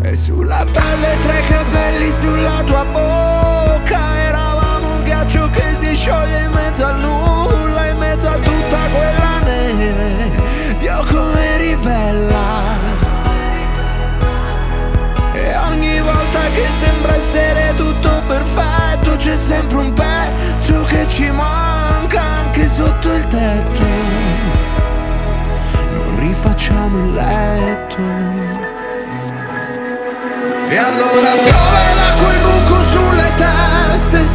E sulla pelle tra i capelli, sulla tua bocca, eravamo un ghiaccio che si scioglie in mezzo al nulla, in mezzo a tutta quella neve. Dio come ribella. E ogni volta che sembra essere tutto perfetto, c'è sempre un pezzo che ci manca anche sotto il tetto. Non rifacciamo il letto. E allora piove da quel